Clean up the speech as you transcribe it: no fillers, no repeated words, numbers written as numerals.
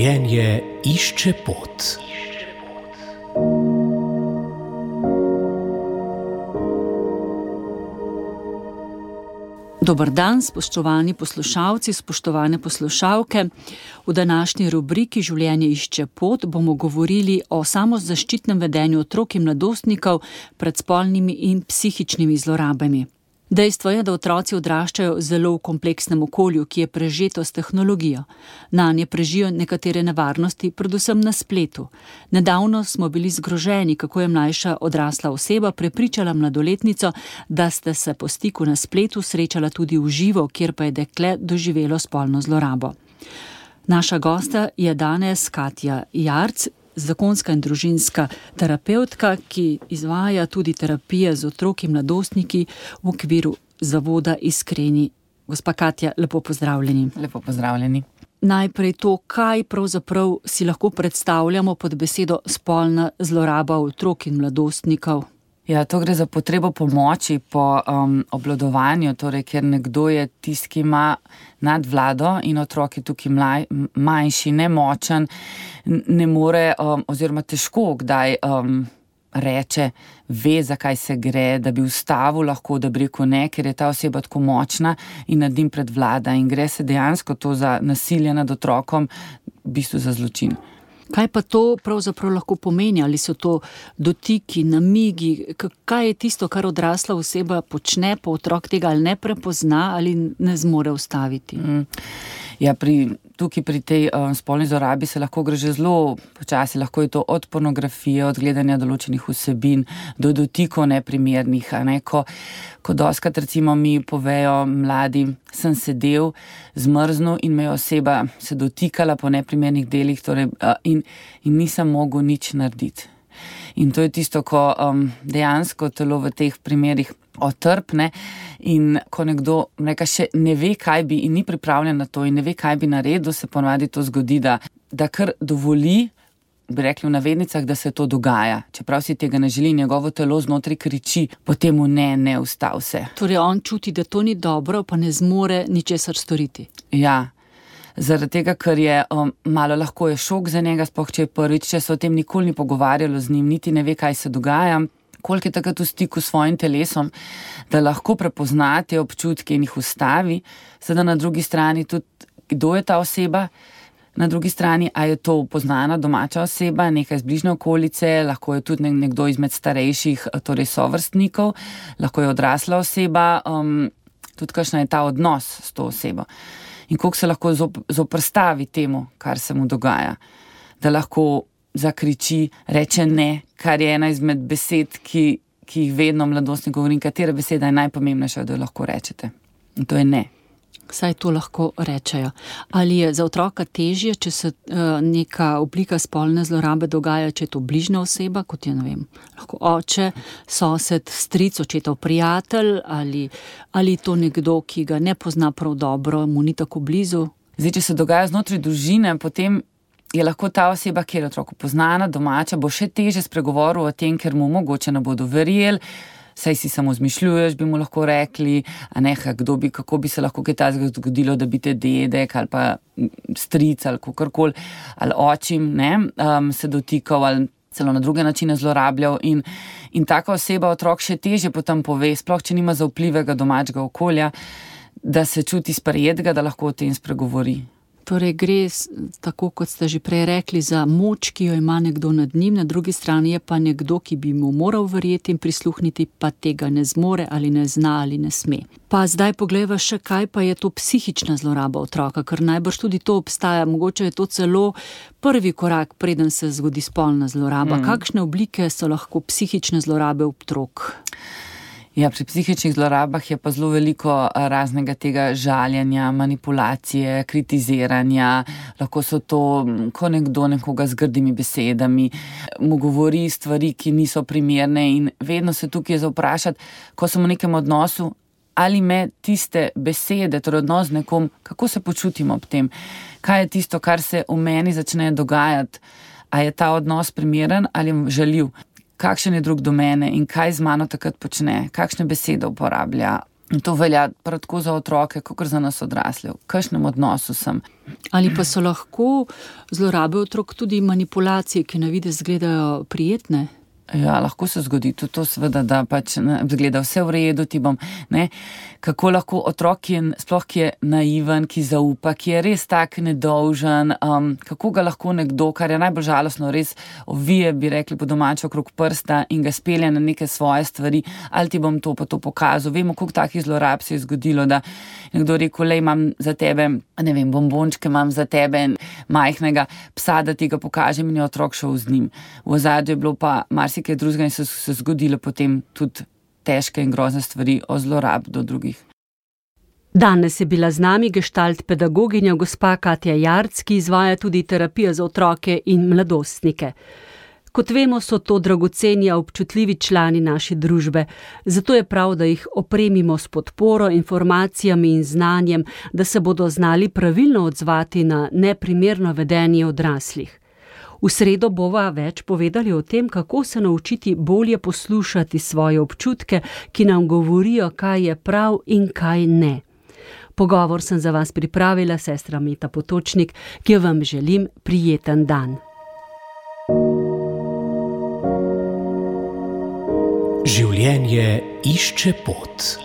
Življenje išče pot. Dober dan, spoštovani poslušalci, spoštovane poslušalke. V današnji rubriki Življenje išče pot bomo govorili o samozaščitnem vedenju otrok in mladostnikov pred spolnimi in psihičnimi zlorabami. Dejstvo je, da otroci odraščajo zelo v kompleksnem okolju, ki je prežeto s tehnologijo. Nanje prežijo nekatere nevarnosti, predvsem na spletu. Nedavno smo bili zgroženi, kako je mlajša odrasla oseba prepričala mladoletnico, da sta se po stiku na spletu srečala tudi v živo, kjer pa je dekle doživelo spolno zlorabo. Naša gosta je danes Katja Jarc, zakonska in družinska terapevtka, ki izvaja tudi terapije z otroki in mladostniki v okviru zavoda Iskreni. Gospa Katja, lepo pozdravljeni. Lepo pozdravljeni. Najprej to, kaj pravzaprav si lahko predstavljamo pod besedo spolna zloraba otrok in mladostnikov. Ja, to gre za potrebo pomoči po obvladovanju, torej, ker nekdo je tisti, ki ima nadvlado in otrok je tukaj manjši, nemočen, ne more oziroma težko kdaj reče, ve, zakaj se gre, da bi ustavil lahko, da bi rekel ne, ker je ta oseba tako močna in nad njim predvlada in gre se dejansko to za nasilje nad otrokom, v bistvu za zločin. Kaj pa to pravzaprav lahko pomeni? Ali so to dotiki, namigi? Kaj je tisto, kar odrasla oseba počne, pa otrok tega ali ne prepozna ali ne zmore ustaviti? Ja, tukaj pri tej spolni zlorabi se lahko gre že zelo počasi, lahko je to od pornografije, od gledanja določenih vsebin, do dotikov neprimernih, ko dostikrat recimo mi povejo mladi, sem sedel, zmrznil in me je oseba se dotikala po neprimernih delih, torej, in nisem mogel nič narediti. In to je tisto, ko dejansko telo v teh primerih otrpne in ko nekdo še ne ve, kaj bi in ni pripravljen na to in ne ve, kaj bi naredil, se ponavadi to zgodi, da kar dovoli, bi rekli v navednicah, da se to dogaja. Čeprav si tega ne želi, njegovo telo znotraj kriči, potem mu ne ustav se. Torej on čuti, da to ni dobro, pa ne zmore ničesar storiti. Ja. Zaradi tega, ker je malo lahko je šok za njega, sploh če je prvič, če se o tem nikoli ni pogovarjalo z njim, niti ne ve, kaj se dogaja, koliko je takrat v stiku s svojim telesom, da lahko prepozna te občutke in jih ustavi. Sedaj na drugi strani tudi, kdo je ta oseba, na drugi strani, a je to poznana domača oseba, nekaj iz bližnje okolice, lahko je tudi nekdo izmed starejših, torej sovrstnikov, lahko je odrasla oseba, tudi kakšen je ta odnos s to osebo. In koliko se lahko zoprstavi temu, kar se mu dogaja. Da lahko zakriči, reče ne, kar je ena izmed besed, ki jih vedno mladostnik govorim, katera beseda je najpomembnejša, da jo lahko rečete. In to je ne. Saj to lahko rečejo. Ali je za otroka težje, če se neka oblika spolne zlorabe dogaja, če je to bližnja oseba, kot je, ne vem, lahko oče, sosed, stric, očetov prijatelj, ali to nekdo, ki ga ne pozna prav dobro, mu ni tako blizu? Zdaj, če se dogaja znotraj družine, potem je lahko ta oseba, kjer je otroku poznana, domača, bo še težje spregovoril o tem, ker mu mogoče ne bodo verjeli, saj si samo zmišljuješ, bi mu lahko rekli, kako bi se lahko kaj takega zgodilo, da bi te dedek ali pa stric ali kakorkoli, ali očim, se dotikal ali celo na druge načine zlorabljal in taka oseba otrok še težje potem pove, sploh če nima zaupljivega domačega okolja, da se čuti sprejetega, da lahko o tem spregovori. Torej gre, tako kot ste že prej rekli, za moč, ki jo ima nekdo nad njim, na drugi strani je pa nekdo, ki bi mu moral verjeti in prisluhniti, pa tega ne zmore ali ne zna ali ne sme. Pa zdaj poglejva še, kaj pa je to psihična zloraba otroka, ker najbrž tudi to obstaja, mogoče je to celo prvi korak, preden se zgodi spolna zloraba. Kakšne oblike so lahko psihične zlorabe otrok? Ja, pri psihičnih zlorabah je pa zelo veliko raznega tega žaljenja, manipulacije, kritiziranja. Lahko so to, ko nekdo nekoga z grdimi besedami mu govori stvari, ki niso primerne in vedno se tukaj je za vprašati, ko sem v nekem odnosu, ali me tiste besede, torej odnos z nekom, kako se počutimo ob tem, kaj je tisto, kar se v meni začne dogajati, a je ta odnos primeren ali žaljiv. Kakšen je drug do mene in kaj z mano takrat počne, kakšne besede uporablja, In to velja prav tako za otroke, kakor za nas odrasle. V kakšnem odnosu sem. Ali pa so lahko zlorabe otrok tudi manipulacije, ki na videz izgledajo prijetne? Ja, lahko se zgodi tudi to, seveda, da pač zgleda vse v redu, ti bom, ne, kako lahko otrok, ki je naiven, ki zaupa, ki je res tak nedolžen, kako ga lahko nekdo, kar je najbolj žalostno, res ovije, bi rekli po domače, okrog prsta in ga spelje na neke svoje stvari, ali ti bom to pa to pokazal. Vemo, koliko takih zlorab se je zgodilo, da nekdo rekel, lej, imam za tebe, ne vem, bombončke, imam za tebe majhnega psa, da ti ga pokažem, in je otrok šel z njim. V ozadju je bilo pa marsikaj drugega in se zgodilo potem tudi težke in grozne stvari o zlorab do drugih. Danes je bila z nami gestalt pedagoginja gospa Katja Jarc, ki izvaja tudi terapijo za otroke in mladostnike. Kot vemo, so to dragoceni, občutljivi člani naše družbe, zato je prav, da jih opremimo s podporo, informacijami in znanjem, da se bodo znali pravilno odzvati na neprimerno vedenje odraslih. V sredo bova več povedali o tem, kako se naučiti bolje poslušati svoje občutke, ki nam govorijo, kaj je prav in kaj ne. Pogovor sem za vas pripravila sestra Meta Potočnik, ki vam želim prijeten dan. Življenje išče pot.